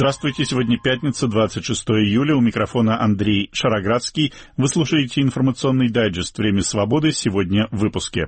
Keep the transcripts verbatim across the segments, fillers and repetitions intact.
Здравствуйте, сегодня пятница, двадцать шестое июля, у микрофона Андрей Шароградский. Вы слушаете информационный дайджест «Время свободы», сегодня в выпуске.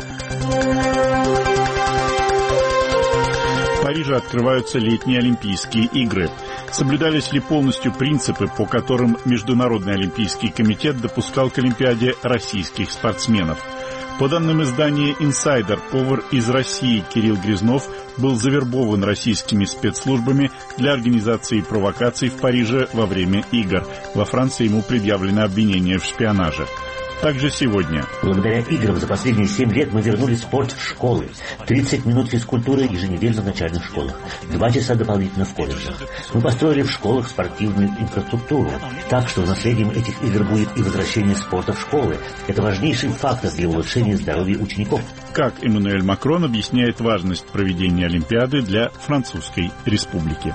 В Париже открываются летние Олимпийские игры. Соблюдались ли полностью принципы, по которым Международный олимпийский комитет допускал к Олимпиаде российских спортсменов? По данным издания «Инсайдер», повар из России Кирилл Грязнов был завербован российскими спецслужбами для организации провокаций в Париже во время игр. Во Франции ему предъявлено обвинение в шпионаже. Также сегодня. Благодаря играм за последние семь лет мы вернули спорт в школы. тридцать минут физкультуры еженедельно в начальных школах. два часа дополнительно в колледжах. Мы построили в школах спортивную инфраструктуру. Так что наследием этих игр будет и возвращение спорта в школы. Это важнейший фактор для улучшения здоровья учеников. Как Эммануэль Макрон объясняет важность проведения Олимпиады для Французской Республики.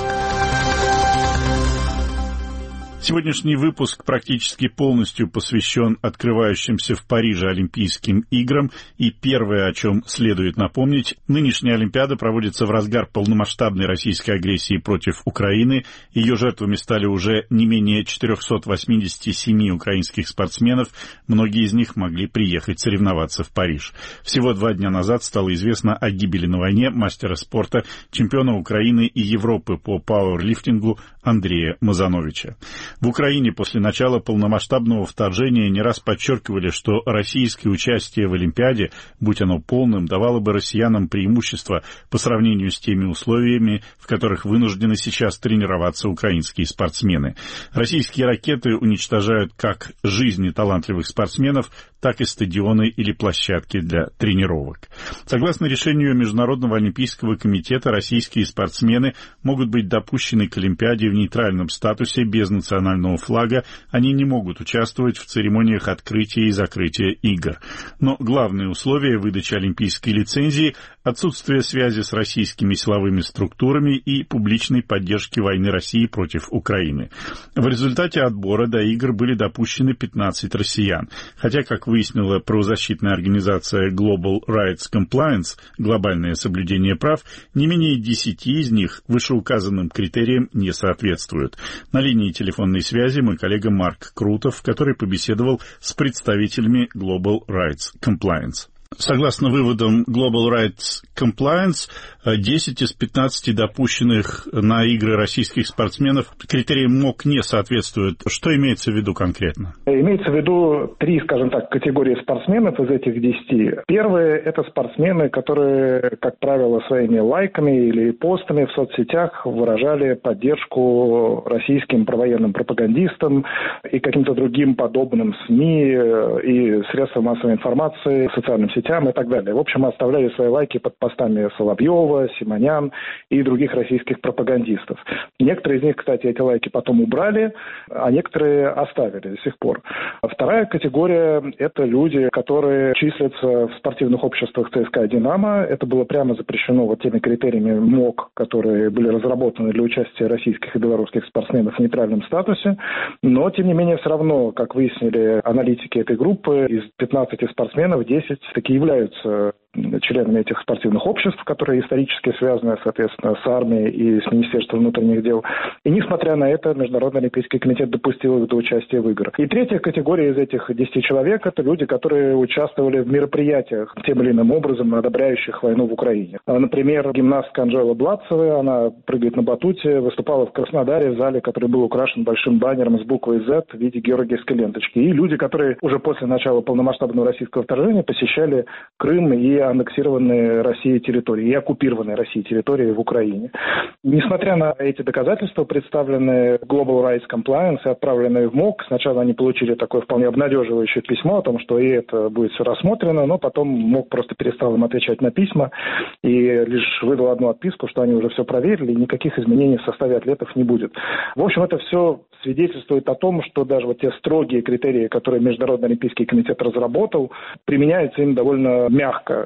Сегодняшний выпуск практически полностью посвящен открывающимся в Париже Олимпийским играм. И первое, о чем следует напомнить, нынешняя Олимпиада проводится в разгар полномасштабной российской агрессии против Украины. Ее жертвами стали уже не менее четыреста восемьдесят семь украинских спортсменов. Многие из них могли приехать соревноваться в Париж. Всего два дня назад стало известно о гибели на войне мастера спорта, чемпиона Украины и Европы по пауэрлифтингу Андрея Мазановича. В Украине после начала полномасштабного вторжения не раз подчеркивали, что российское участие в Олимпиаде, будь оно полным, давало бы россиянам преимущество по сравнению с теми условиями, в которых вынуждены сейчас тренироваться украинские спортсмены. Российские ракеты уничтожают как жизни талантливых спортсменов, так и стадионы или площадки для тренировок. Согласно решению Международного олимпийского комитета, российские спортсмены могут быть допущены к Олимпиаде в нейтральном статусе без национального флага. Они не могут участвовать в церемониях открытия и закрытия игр. Но главное условие выдачи олимпийской лицензии – отсутствие связи с российскими силовыми структурами и публичной поддержки войны России против Украины. В результате отбора до игр были допущены пятнадцать россиян. Хотя, как выяснила правозащитная организация Global Rights Compliance, глобальное соблюдение прав, не менее десяти из них вышеуказанным критериям не соответствуют. На линии телефонной связи мой коллега Марк Крутов, который побеседовал с представителями Global Rights Compliance. Согласно выводам Global Rights Compliance, десять из пятнадцати допущенных на игры российских спортсменов критериям МОК не соответствуют. Что имеется в виду конкретно? Имеется в виду три, скажем так, категории спортсменов из этих десяти. Первые – это спортсмены, которые, как правило, своими лайками или постами в соцсетях выражали поддержку российским провоенным пропагандистам и каким-то другим подобным СМИ и средствам массовой информации, социальным сетям и так далее. В общем, оставляли свои лайки под постами Соловьева, Симонян и других российских пропагандистов. Некоторые из них, кстати, эти лайки потом убрали, а некоторые оставили до сих пор. Вторая категория – это люди, которые числятся в спортивных обществах ЦСКА «Динамо». Это было прямо запрещено вот теми критериями МОК, которые были разработаны для участия российских и белорусских спортсменов в нейтральном статусе. Но, тем не менее, все равно, как выяснили аналитики этой группы, из пятнадцати спортсменов десять таки являются членами этих спортивных обществ, которые исторически связаны, соответственно, с армией и с Министерством внутренних дел. И, несмотря на это, Международный олимпийский комитет допустил их до участия в играх. И третья категория из этих десяти человек – это люди, которые участвовали в мероприятиях тем или иным образом, одобряющих войну в Украине. Например, гимнастка Анжела Бладцева, она прыгает на батуте, выступала в Краснодаре в зале, который был украшен большим баннером с буквой Z в виде георгиевской ленточки. И люди, которые уже после начала полномасштабного российского вторжения посещали Крым и аннексированные Россией территории и оккупированные Россией территории в Украине. Несмотря на эти доказательства, представленные Global Rights Compliance и отправленные в МОК, сначала они получили такое вполне обнадеживающее письмо о том, что и это будет все рассмотрено, но потом МОК просто перестал им отвечать на письма и лишь выдал одну отписку, что они уже все проверили и никаких изменений в составе атлетов не будет. В общем, это все свидетельствует о том, что даже вот те строгие критерии, которые Международный олимпийский комитет разработал, применяются им довольно мягко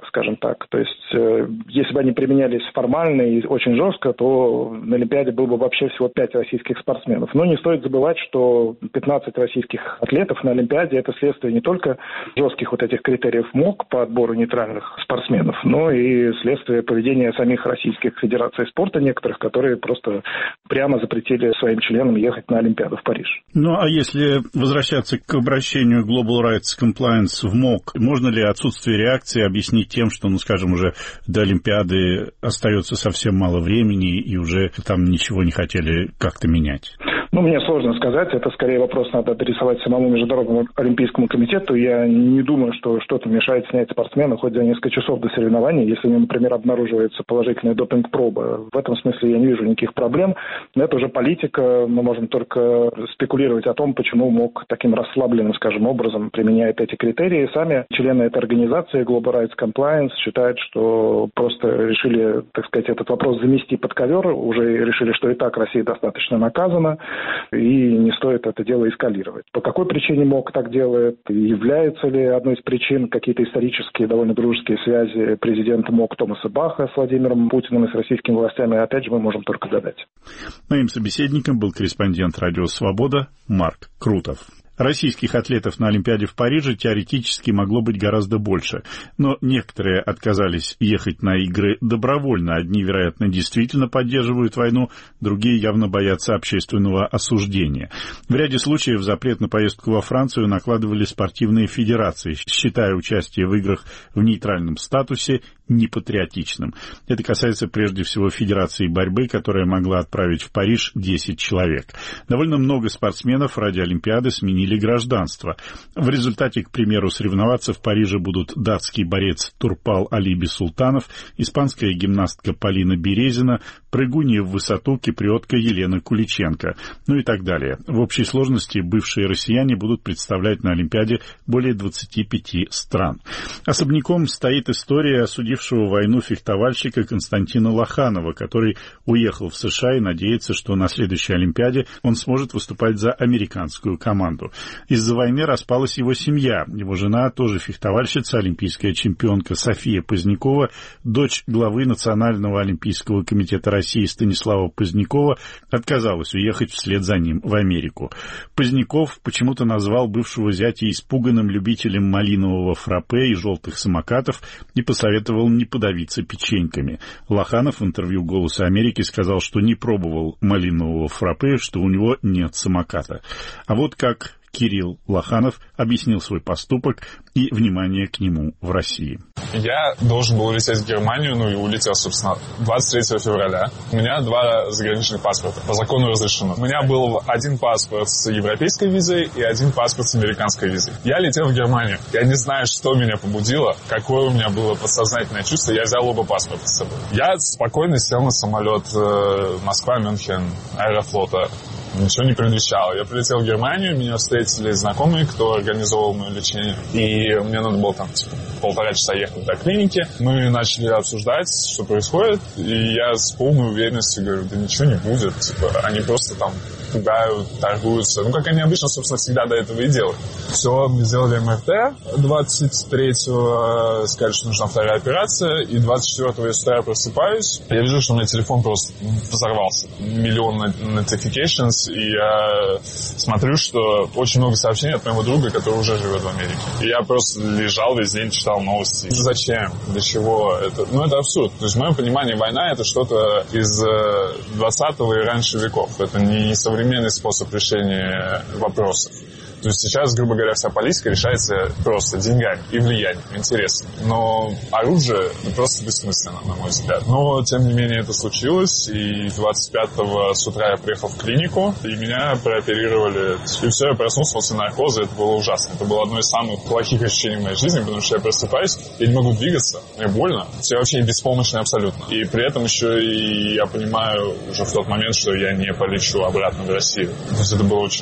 скажем так. То есть, э, если бы они применялись формально и очень жестко, то на Олимпиаде было бы вообще всего пять российских спортсменов. Но не стоит забывать, что пятнадцать российских атлетов на Олимпиаде – это следствие не только жестких вот этих критериев МОК по отбору нейтральных спортсменов, но и следствие поведения самих российских федераций спорта некоторых, которые просто прямо запретили своим членам ехать на Олимпиаду в Париж. Ну, а если возвращаться к обращению Global Rights Compliance в МОК, можно ли отсутствие реакции объяснить тем, что, ну, скажем, уже до Олимпиады остается совсем мало времени и уже там ничего не хотели как-то менять? Ну, мне сложно сказать. Это скорее вопрос надо адресовать самому Международному олимпийскому комитету. Я не думаю, что что-то мешает снять спортсмена хоть за несколько часов до соревнований, если у него, например, обнаруживается положительная допинг-проба. В этом смысле я не вижу никаких проблем. Но это уже политика. Мы можем только спекулировать о том, почему МОК таким расслабленным, скажем, образом применяет эти критерии. Сами члены этой организации Global Rights Compliance считают, что просто решили, так сказать, этот вопрос замести под ковер. Уже решили, что и так Россия достаточно наказана. И не стоит это дело эскалировать. По какой причине МОК так делает? Является ли одной из причин какие-то исторические, довольно дружеские связи президента МОК Томаса Баха с Владимиром Путиным и с российскими властями? Опять же, мы можем только гадать. Моим собеседником был корреспондент «Радио Свобода» Марк Крутов. Российских атлетов на Олимпиаде в Париже теоретически могло быть гораздо больше, но некоторые отказались ехать на игры добровольно. Одни, вероятно, действительно поддерживают войну, другие явно боятся общественного осуждения. В ряде случаев запрет на поездку во Францию накладывали спортивные федерации, считая участие в играх в нейтральном статусе непатриотичным. Это касается прежде всего Федерации борьбы, которая могла отправить в Париж десять человек. Довольно много спортсменов ради Олимпиады сменили гражданство. В результате, к примеру, соревноваться в Париже будут датский борец Турпал Алиби Султанов, испанская гимнастка Полина Березина, прыгунья в высоту киприотка Елена Куличенко, ну и так далее. В общей сложности бывшие россияне будут представлять на Олимпиаде более двадцати пяти стран. Особняком стоит история осудившего войну фехтовальщика Константина Лоханова, который уехал в США и надеется, что на следующей Олимпиаде он сможет выступать за американскую команду. Из-за войны распалась его семья. Его жена, тоже фехтовальщица, олимпийская чемпионка София Позднякова, дочь главы Национального олимпийского комитета России Станислава Позднякова, отказалась уехать вслед за ним в Америку. Поздняков почему-то назвал бывшего зятя испуганным любителем малинового фраппе и желтых самокатов и посоветовал не подавиться печеньками. Лоханов в интервью «Голоса Америки» сказал, что не пробовал малинового фраппе, что у него нет самоката. А вот как Кирилл Лоханов объяснил свой поступок и внимание к нему в России. Я должен был улететь в Германию, ну и улетел, собственно, двадцать третьего февраля. У меня два заграничных паспорта, по закону разрешено. У меня был один паспорт с европейской визой и один паспорт с американской визой. Я летел в Германию. Я не знаю, что меня побудило, какое у меня было подсознательное чувство. Я взял оба паспорта с собой. Я спокойно сел на самолет Москва-Мюнхен Аэрофлота. Ничего не предвещало. Я прилетел в Германию, меня встретили знакомые, кто организовал мое лечение. И мне надо было там типа, полтора часа ехать до клиники. Мы начали обсуждать, что происходит. И я с полной уверенностью говорю, да ничего не будет. Типа, они просто там пугают, торгуются. Ну, как они обычно, собственно, всегда до этого и делают. Все, мы сделали эм эр тэ. двадцать третьего сказали, что нужна вторая операция. И двадцать четвёртого я с утра просыпаюсь. Я вижу, что у меня телефон просто взорвался. Миллион notifications. И я смотрю, что очень много сообщений от моего друга, который уже живет в Америке. И я просто лежал весь день, читал новости. Зачем? Для чего? Это, ну, это абсурд. То есть, в моем понимании, война — это что-то из двадцатого и раньше веков. Это не современный способ решения вопросов. То есть сейчас, грубо говоря, вся политика решается просто деньгами и влиянием, интересом. Но оружие просто бессмысленно, на мой взгляд. Но, тем не менее, это случилось. И двадцать пятого с утра я приехал в клинику, и меня прооперировали. И все, я проснулся после наркоза, это было ужасно. Это было одно из самых плохих ощущений в моей жизни, потому что я просыпаюсь, я не могу двигаться, мне больно. Я вообще беспомощный абсолютно. И при этом еще и я понимаю уже в тот момент, что я не полечу обратно в Россию. То есть это было очень так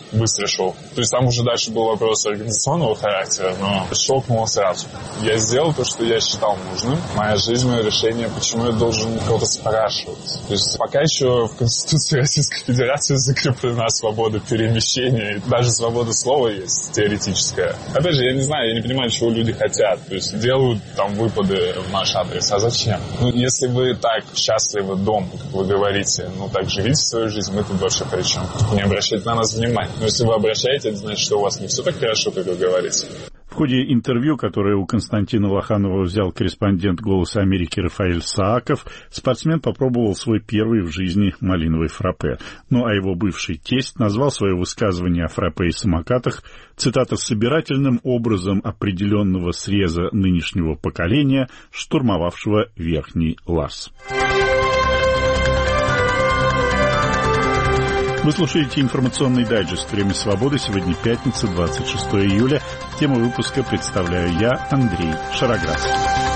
быстрый шок. То есть там уже дальше был вопрос организационного характера, но щелкнуло сразу. Я сделал то, что я считал нужным. Моя жизнь, мое решение, почему я должен кого-то спрашивать. То есть пока еще в Конституции Российской Федерации закреплена свобода перемещения, даже свобода слова есть теоретическая. Опять же, я не знаю, я не понимаю, чего люди хотят. То есть делают там выпады в наш адрес. А зачем? Ну, если вы так счастливы дома, как вы говорите, ну так живите свою жизнь, мы тут вообще при чем? Не обращайте на нас внимания. Но если вы обращаете, это значит, что у вас не все так хорошо, как вы говорите. В ходе интервью, которое у Константина Лоханова взял корреспондент «Голоса Америки» Рафаэль Сааков, спортсмен попробовал свой первый в жизни малиновый фраппе. Ну а его бывший тесть назвал свое высказывание о фраппе и самокатах, цитата, «собирательным образом определенного среза нынешнего поколения, штурмовавшего Верхний Лаз». Вы слушаете информационный дайджест «Время свободы». Сегодня пятница, двадцать шестое июля. Тему выпуска представляю я, Андрей Шароградский.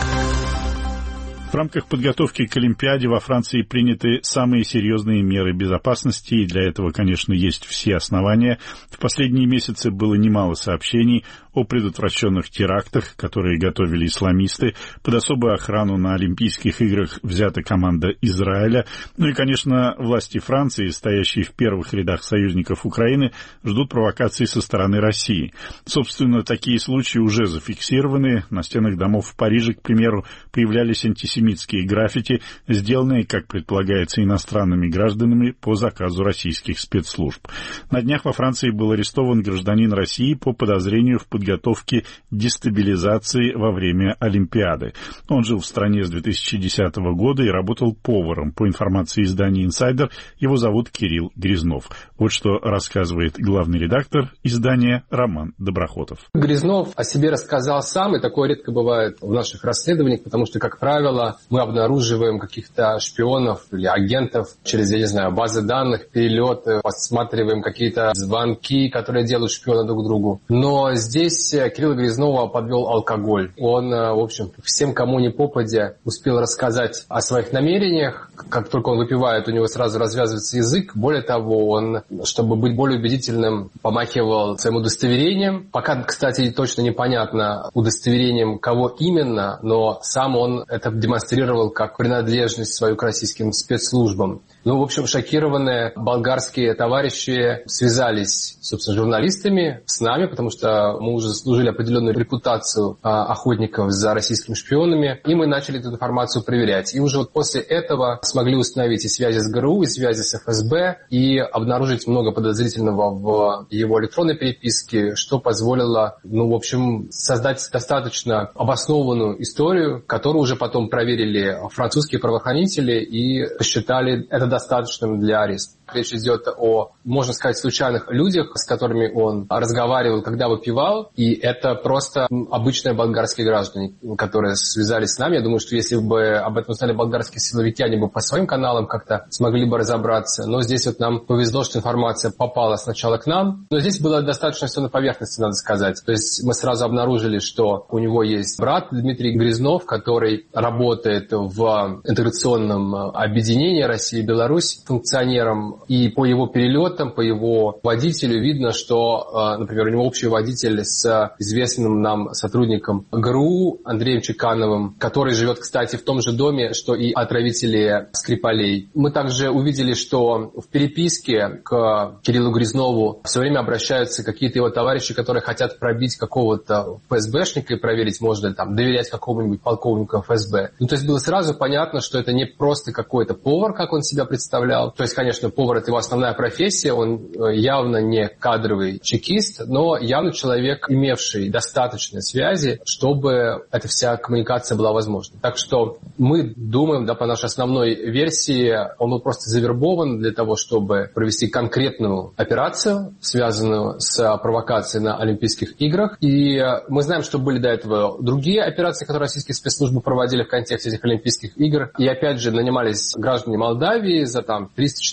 В рамках подготовки к Олимпиаде во Франции приняты самые серьезные меры безопасности, и для этого, конечно, есть все основания. В последние месяцы было немало сообщений о предотвращенных терактах, которые готовили исламисты. Под особую охрану на Олимпийских играх взята команда Израиля. Ну и, конечно, власти Франции, стоящие в первых рядах союзников Украины, ждут провокаций со стороны России. Собственно, такие случаи уже зафиксированы. На стенах домов в Париже, к примеру, появлялись антисемитские граффити, сделанные, как предполагается, иностранными гражданами по заказу российских спецслужб. На днях во Франции был арестован гражданин России по подозрению в подготовке дестабилизации во время Олимпиады. Он жил в стране с две тысячи десятого года и работал поваром. По информации издания «Инсайдер», его зовут Кирилл Грязнов. Вот что рассказывает главный редактор издания Роман Доброхотов. Грязнов о себе рассказал сам, и такое редко бывает в наших расследованиях, потому что, как правило, мы обнаруживаем каких-то шпионов или агентов через, я не знаю, базы данных, перелеты, посматриваем какие-то звонки, которые делают шпионы друг другу. Но здесь Кирилла Грязнова подвел алкоголь. Он, в общем, всем, кому не попадя, успел рассказать о своих намерениях. Как только он выпивает, у него сразу развязывается язык. Более того, он, чтобы быть более убедительным, помахивал своим удостоверением. Пока, кстати, точно непонятно удостоверением кого именно, но сам он это демонстрировал как принадлежность свою к российским спецслужбам. Ну, в общем, шокированные болгарские товарищи связались, собственно, с журналистами, с нами, потому что мы уже заслужили определенную репутацию а, охотников за российскими шпионами, и мы начали эту информацию проверять. И уже вот после этого смогли установить и связи с ГРУ, и связи с эф эс бэ, и обнаружить много подозрительного в его электронной переписке, что позволило, ну, в общем, создать достаточно обоснованную историю, которую уже потом проверили французские правоохранители и посчитали это достаточным для ареста. Речь идет о, можно сказать, случайных людях, с которыми он разговаривал, когда выпивал, и это просто обычные болгарские граждане, которые связались с нами. Я думаю, что если бы об этом узнали болгарские силовики, они бы по своим каналам как-то смогли бы разобраться. Но здесь вот нам повезло, что информация попала сначала к нам, но здесь было достаточно все на поверхности, надо сказать. То есть мы сразу обнаружили, что у него есть брат Дмитрий Грязнов, который работает в интеграционном объединении России и Беларусь функционером. И по его перелетам, по его водителю видно, что, например, у него общий водитель с известным нам сотрудником ГРУ Андреем Чекановым, который живет, кстати, в том же доме, что и отравители Скрипалей. Мы также увидели, что в переписке к Кириллу Грязнову все время обращаются какие-то его товарищи, которые хотят пробить какого-то эф эс бэшника и проверить, можно ли там доверять какому-нибудь полковнику эф эс бэ. Ну, то есть было сразу понятно, что это не просто какой-то повар, как он себя представлял. То есть, конечно, повар — это его основная профессия, он явно не кадровый чекист, но явно человек, имевший достаточно связи, чтобы эта вся коммуникация была возможна. Так что мы думаем, да, по нашей основной версии, он был просто завербован для того, чтобы провести конкретную операцию, связанную с провокацией на Олимпийских играх. И мы знаем, что были до этого другие операции, которые российские спецслужбы проводили в контексте этих Олимпийских игр. И опять же нанимались граждане Молдавии за там триста-четыреста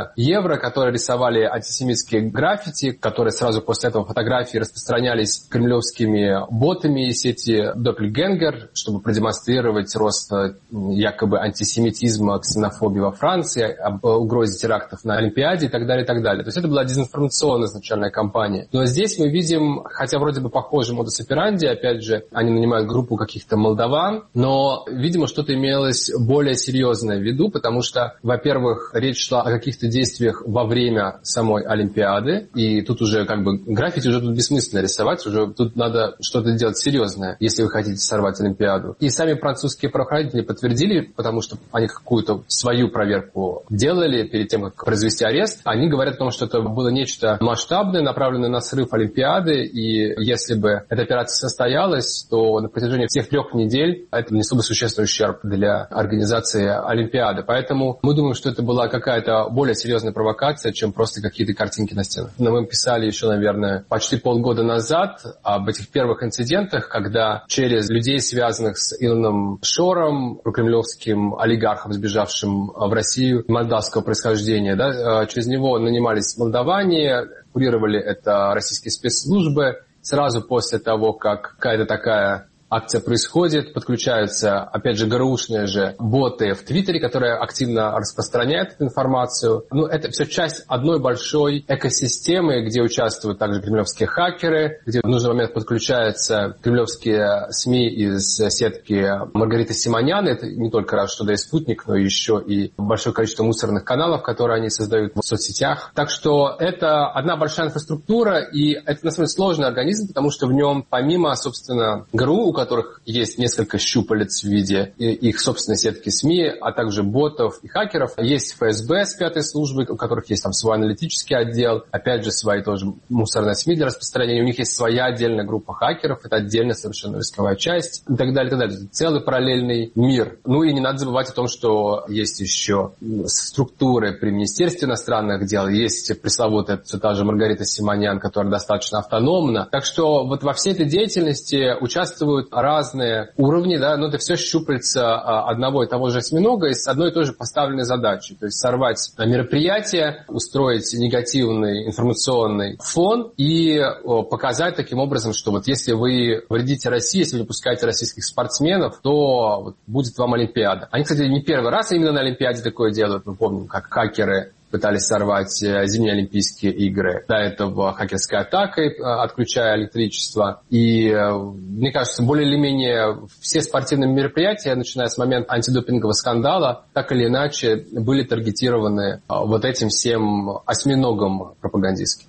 миллиона евро, которые рисовали антисемитские граффити, которые сразу после этого фотографии распространялись кремлевскими ботами из сети Doppelganger, чтобы продемонстрировать рост якобы антисемитизма, ксенофобии во Франции, об угрозе терактов на Олимпиаде и так далее, и так далее. То есть это была дезинформационная изначальная кампания. Но здесь мы видим, хотя вроде бы похожий модус операнди, опять же, они нанимают группу каких-то молдаван, но, видимо, что-то имелось более серьезное в виду, потому что, во-первых, речь шла о каких-то действиях во время самой Олимпиады, и тут уже как бы граффити уже тут бессмысленно рисовать, уже тут надо что-то делать серьезное, если вы хотите сорвать Олимпиаду. И сами французские правоохранители подтвердили, потому что они какую-то свою проверку делали перед тем, как произвести арест. Они говорят о том, что это было нечто масштабное, направленное на срыв Олимпиады, и если бы эта операция состоялась, то на протяжении всех трех недель это нанесло бы существенный ущерб для организации Олимпиады. Поэтому мы думаем, что это была какая-то более серьезная провокация, чем просто какие-то картинки на стенах. Но мы писали еще, наверное, почти полгода назад об этих первых инцидентах, когда через людей, связанных с Илоном Шором, прокремлевским олигархом, сбежавшим в Россию, молдавского происхождения, да, через него нанимались молдаване, курировали это российские спецслужбы. Сразу после того, как какая-то такая акция происходит, подключаются, опять же, ГРУшные же боты в Твиттере, которые активно распространяют эту информацию. Ну, это все часть одной большой экосистемы, где участвуют также кремлевские хакеры, где в нужный момент подключаются кремлевские СМИ из сетки Маргариты Симонян. Это не только раз что да и спутник, но еще и большое количество мусорных каналов, которые они создают в соцсетях. Так что это одна большая инфраструктура, и это, на самом деле, сложный организм, потому что в нем, помимо, собственно, ГРУ, у которых есть несколько щупалец в виде их собственной сетки СМИ, а также ботов и хакеров. Есть ФСБ с пятой службы, у которых есть там свой аналитический отдел, опять же, свои тоже мусорные СМИ для распространения. У них есть своя отдельная группа хакеров, это отдельная совершенно рисковая часть и так далее, и так далее. Целый параллельный мир. Ну и не надо забывать о том, что есть еще структуры при Министерстве иностранных дел, есть пресловутая все та же Маргарита Симонян, которая достаточно автономна. Так что вот во всей этой деятельности участвуют разные уровни, да, но это все щупальца одного и того же осьминога и с одной и той же поставленной задачей. То есть сорвать мероприятие, устроить негативный информационный фон и показать таким образом, что вот если вы вредите России, если вы не пускаете российских спортсменов, то вот будет вам Олимпиада. Они, кстати, не первый раз именно на Олимпиаде такое делают. Мы помним, как хакеры пытались сорвать зимние Олимпийские игры. До этого хакерской атакой, отключая электричество. И, мне кажется, более или менее все спортивные мероприятия, начиная с момента антидопингового скандала, так или иначе были таргетированы вот этим всем осьминогом пропагандистским.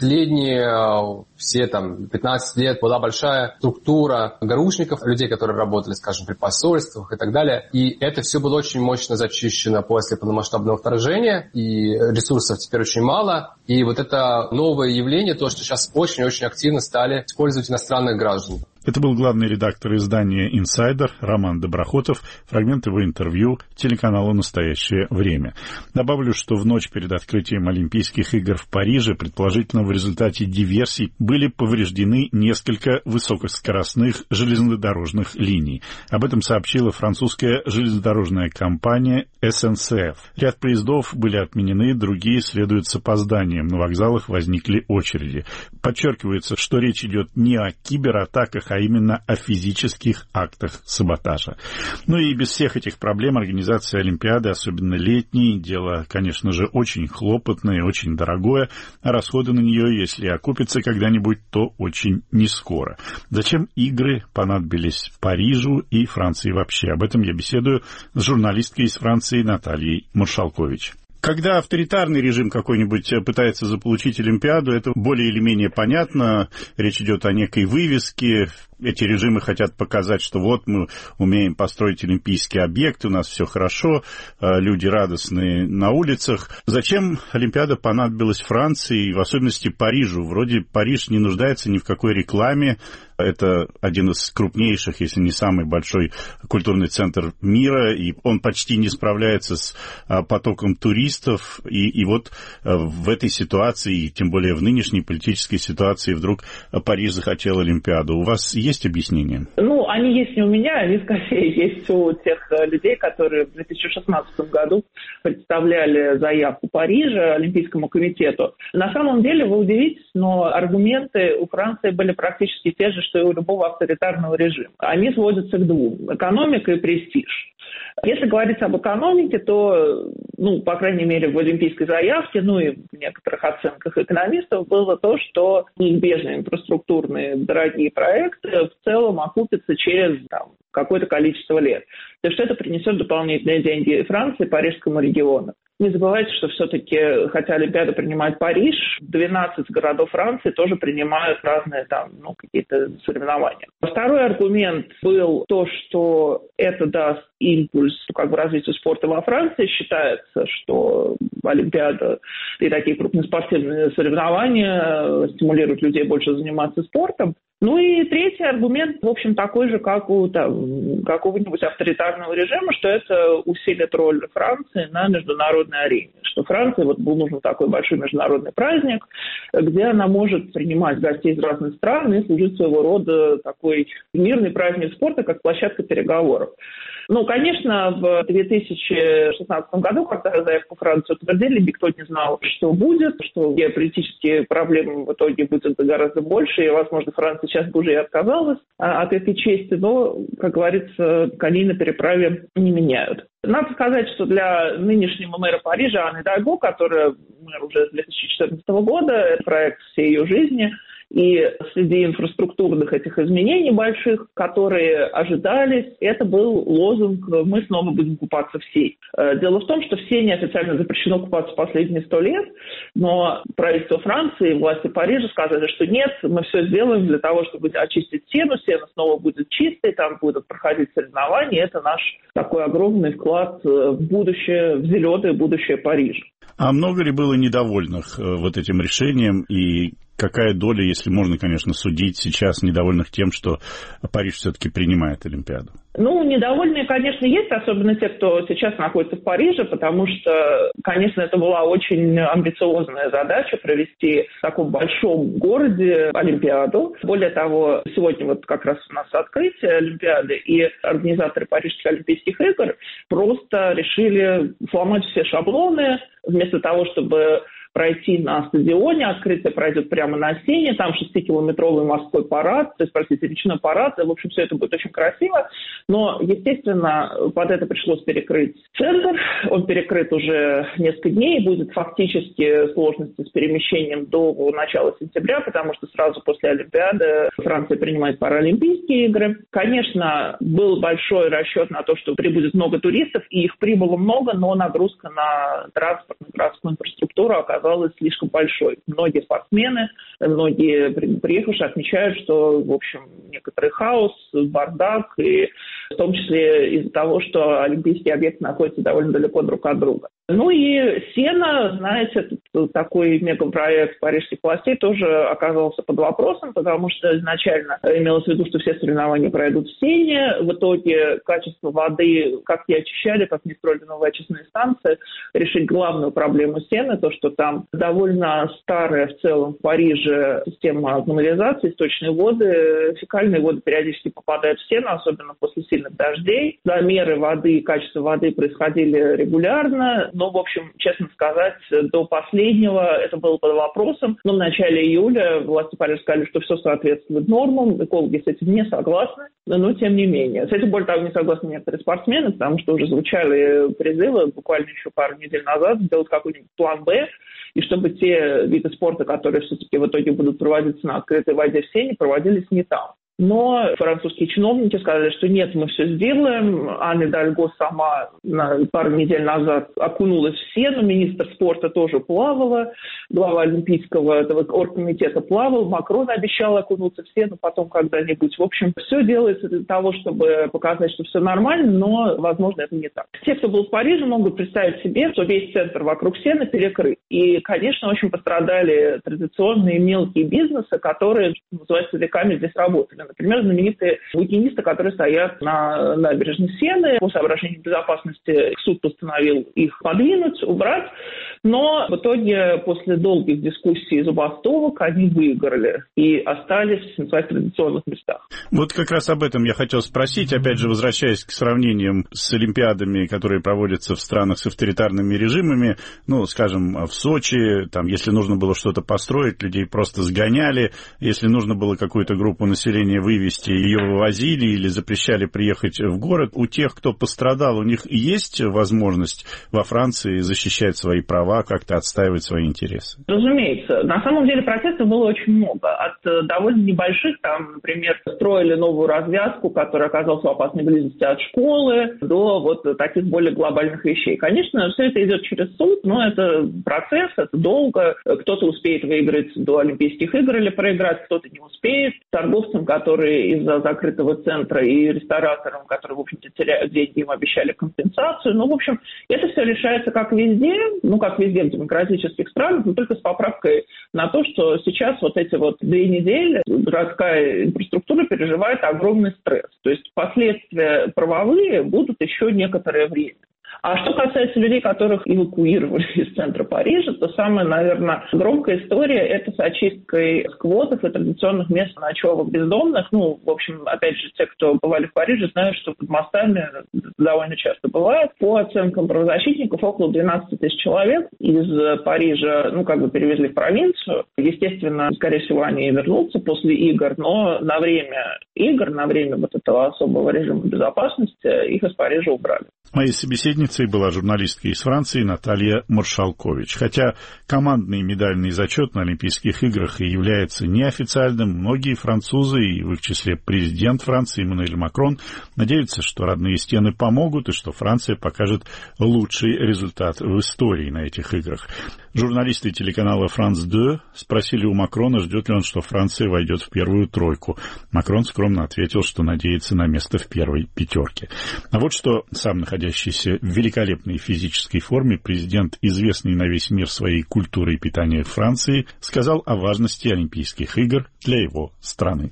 Последние все там пятнадцать лет была большая структура ГРУшников, людей, которые работали, скажем, при посольствах и так далее. И это все было очень мощно зачищено после полномасштабного вторжения. И ресурсов теперь очень мало. И вот это новое явление, то, что сейчас очень-очень активно стали использовать иностранных граждан. Это был главный редактор издания «Инсайдер» Роман Доброхотов. Фрагмент его интервью телеканалу «Настоящее время». Добавлю, что в ночь перед открытием Олимпийских игр в Париже, предположительно в результате диверсий, были повреждены несколько высокоскоростных железнодорожных линий. Об этом сообщила французская железнодорожная компания эс эн си эф. Ряд поездов были отменены, другие следуют с опозданием. На вокзалах возникли очереди. Подчеркивается, что речь идет не о кибератаках, а именно о физических актах саботажа. Ну и без всех этих проблем организация Олимпиады, особенно летней, дело, конечно же, очень хлопотное, очень дорогое, а расходы на нее, если окупятся когда-нибудь, то очень нескоро. Зачем игры понадобились Парижу и Франции вообще? Об этом я беседую с журналисткой из Франции Натальей Маршалкович. Когда авторитарный режим какой-нибудь пытается заполучить Олимпиаду, это более или менее понятно. Речь идет о некой вывеске. Эти режимы хотят показать, что вот мы умеем построить олимпийские объекты, у нас все хорошо, люди радостные на улицах. Зачем Олимпиада понадобилась Франции, в особенности Парижу? Вроде Париж не нуждается ни в какой рекламе, Это один из крупнейших, если не самый большой культурный центр мира, и он почти не справляется с потоком туристов. И, и вот в этой ситуации, тем более в нынешней политической ситуации, вдруг Париж захотел Олимпиаду. У вас есть объяснение? Ну, они есть не у меня, они скорее есть у тех людей, которые в две тысячи шестнадцатом году представляли заявку Парижа Олимпийскому комитету. На самом деле, вы удивитесь, но аргументы у Франции были практически те же, что и у любого авторитарного режима. Они сводятся к двум – экономика и престиж. Если говорить об экономике, то, ну, по крайней мере, в олимпийской заявке, ну и в некоторых оценках экономистов было то, что неизбежные инфраструктурные дорогие проекты в целом окупятся через там, какое-то количество лет. То есть что это принесет дополнительные деньги Франции, Парижскому региону. Не забывайте, что все-таки, хотя Олимпиаду принимает Париж, двенадцать городов Франции тоже принимают разные там, ну, какие-то соревнования. Второй аргумент был то, что это даст импульс как бы, развитию спорта во Франции. Считается, что Олимпиада и такие крупные спортивные соревнования стимулируют людей больше заниматься спортом. Ну и третий аргумент, в общем, такой же, как у там, какого-нибудь авторитарного режима, что это усилит роль Франции на международной арене. Что Франции вот был нужен такой большой международный праздник, где она может принимать гостей из разных стран и служить своего рода такой мирный праздник спорта, как площадка переговоров. Ну, конечно, в две тысячи шестнадцатом году, когда заявку Франции утвердили, никто не знал, что будет, что геополитические проблемы в итоге будут гораздо больше, и, возможно, Франция сейчас бы уже и отказалась от этой чести, но, как говорится, коней на переправе не меняют. Надо сказать, что для нынешнего мэра Парижа Анны Идальго, которая мэр уже с две тысячи четырнадцатого года, это проект всей ее жизни, и среди инфраструктурных этих изменений больших, которые ожидались, это был лозунг «Мы снова будем купаться в Сене». Дело в том, что в Сене официально запрещено купаться последние сто лет, но правительство Франции и власти Парижа сказали, что нет, мы все сделаем для того, чтобы очистить Сену, Сена снова будет чистой, там будут проходить соревнования, это наш такой огромный вклад в будущее, в зеленое будущее Парижа. А много ли было недовольных вот этим решением, и какая доля, если можно, конечно, судить сейчас, недовольных тем, что Париж все-таки принимает Олимпиаду? Ну, недовольные, конечно, есть, особенно те, кто сейчас находится в Париже, потому что, конечно, это была очень амбициозная задача провести в таком большом городе Олимпиаду. Более того, сегодня вот как раз у нас открытие Олимпиады, и организаторы Парижских Олимпийских игр просто решили сломать все шаблоны, вместо того, чтобы пройти на стадионе, открытие пройдет прямо на Сене, там шестикилометровый морской парад, то есть, простите, речной парад, в общем, все это будет очень красиво, но, естественно, под это пришлось перекрыть центр, он перекрыт уже несколько дней, будет фактически сложности с перемещением до начала сентября, потому что сразу после Олимпиады Франция принимает Паралимпийские игры. Конечно, был большой расчет на то, что прибудет много туристов, и их прибыло много, но нагрузка на транспортную городскую инфраструктуру оказалась слишком большой. Многие спортсмены, многие приехавшие отмечают, что, в общем, некоторый хаос, бардак, и в том числе из-за того, что олимпийские объекты находятся довольно далеко друг от друга. Ну и Сена, знаете, такой мегапроект парижских властей тоже оказался под вопросом, потому что изначально имелось в виду, что все соревнования пройдут в Сене. В итоге качество воды, как не очищали, как не строили новые очистные станции, решить главную проблему Сены, то, что там довольно старая в целом в Париже система канализации, источные воды, фекальные воды периодически попадают в Сену, особенно после сильных дождей. Замеры воды и качество воды происходили регулярно. Но, в общем, честно сказать, до последнего это было под вопросом. Но в начале июля власти Парижа сказали, что все соответствует нормам. Экологи с этим не согласны, но тем не менее. С этим, более того, не согласны некоторые спортсмены, потому что уже звучали призывы буквально еще пару недель назад сделать какой-нибудь план «Б», и чтобы те виды спорта, которые все-таки в итоге будут проводиться на открытой воде в Сене, проводились не там. Но французские чиновники сказали, что нет, мы все сделаем. Анна Идальго сама пару недель назад окунулась в Сену, министр спорта тоже плавала. глава Олимпийского этого оргкомитета плавал, Макрон обещал окунуться все, но потом когда-нибудь. В общем, все делается для того, чтобы показать, что все нормально, но, возможно, это не так. Те, кто был в Париже, могут представить себе, что весь центр вокруг Сены перекрыт. И, конечно, очень пострадали традиционные мелкие бизнесы, которые, называется, веками здесь работали. Например, знаменитые букинисты, которые стоят на набережной Сены. По соображениям безопасности суд постановил их подвинуть, убрать. Но в итоге, после долгих дискуссий и забастовок, они выиграли и остались в своих традиционных местах. Вот как раз об этом я хотел спросить, опять же, возвращаясь к сравнениям с олимпиадами, которые проводятся в странах с авторитарными режимами, ну, скажем, в Сочи, там, если нужно было что-то построить, людей просто сгоняли, если нужно было какую-то группу населения вывести, ее вывозили или запрещали приехать в город. У тех, кто пострадал, у них есть возможность во Франции защищать свои права, как-то отстаивать свои интересы? Разумеется. На самом деле протестов было очень много. От довольно небольших, там, например, строили новую развязку, которая оказалась в опасной близости от школы, до вот таких более глобальных вещей. Конечно, все это идет через суд, но это процесс, это долго. Кто-то успеет выиграть до Олимпийских игр или проиграть, кто-то не успеет. Торговцам, которые из-за закрытого центра, и рестораторам, которые, в общем-то, теряют деньги, им обещали компенсацию. Ну, в общем, это все решается как везде, ну, как везде в демократических странах, но только с поправкой на то, что сейчас вот эти вот две недели городская инфраструктура переживает огромный стресс. То есть последствия правовые будут еще некоторое время. А что касается людей, которых эвакуировали из центра Парижа, то самая, наверное, громкая история – это с очисткой сквотов и традиционных мест ночевок бездомных. Ну, в общем, опять же, те, кто бывали в Париже, знают, что под мостами довольно часто бывает. По оценкам правозащитников, около двенадцать тысяч человек из Парижа, ну, как бы перевезли в провинцию. Естественно, скорее всего, они вернутся после игр, но на время игр, на время вот этого особого режима безопасности их из Парижа убрали. Моей собеседницей была журналистка из Франции Наталья Маршалкович. Хотя командный медальный зачет на Олимпийских играх и является неофициальным, многие французы, и в их числе президент Франции Эммануэль Макрон, надеются, что родные стены помогут и что Франция покажет лучший результат в истории на этих играх. Журналисты телеканала «Франс два» спросили у Макрона, ждет ли он, что Франция войдет в первую тройку. Макрон скромно ответил, что надеется на место в первой пятерке. А вот что сам находящийся в великолепной физической форме президент, известный на весь мир своей культурой и питания Франции, сказал о важности Олимпийских игр для его страны.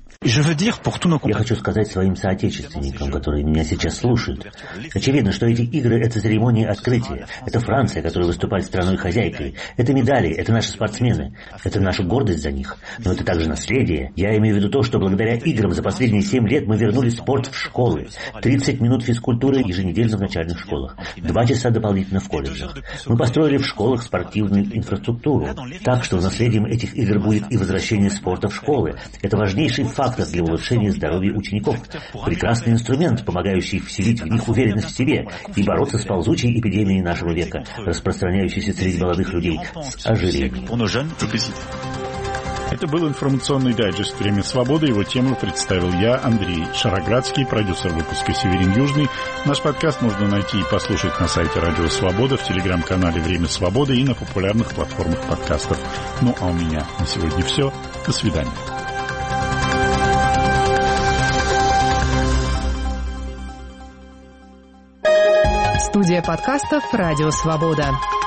Я хочу сказать своим соотечественникам, которые меня сейчас слушают. Очевидно, что эти игры — это церемония открытия. Это Франция, которая выступает страной-хозяйкой. Это медали, это наши спортсмены. Это наша гордость за них. Но это также наследие. Я имею в виду то, что благодаря играм за последние семь лет мы вернули спорт в школы. тридцать минут физкультуры еженедельно в начальных школах. Два часа дополнительно в колледжах. Мы построили в школах спортивную инфраструктуру. Так что наследием этих игр будет и возвращение спорта в школы. Это важнейший фактор для улучшения здоровья учеников. Прекрасный инструмент, помогающий вселить в них уверенность в себе и бороться с ползучей эпидемией нашего века, распространяющейся среди молодых людей с ожирением. Это был информационный дайджест «Время свободы». Его тему представил я, Андрей Шароградский, продюсер выпуска «Северин Южный». Наш подкаст можно найти и послушать на сайте Радио Свобода, в телеграм-канале «Время свободы» и на популярных платформах подкастов. Ну, а у меня на сегодня все. До свидания. Студия подкастов «Радио Свобода».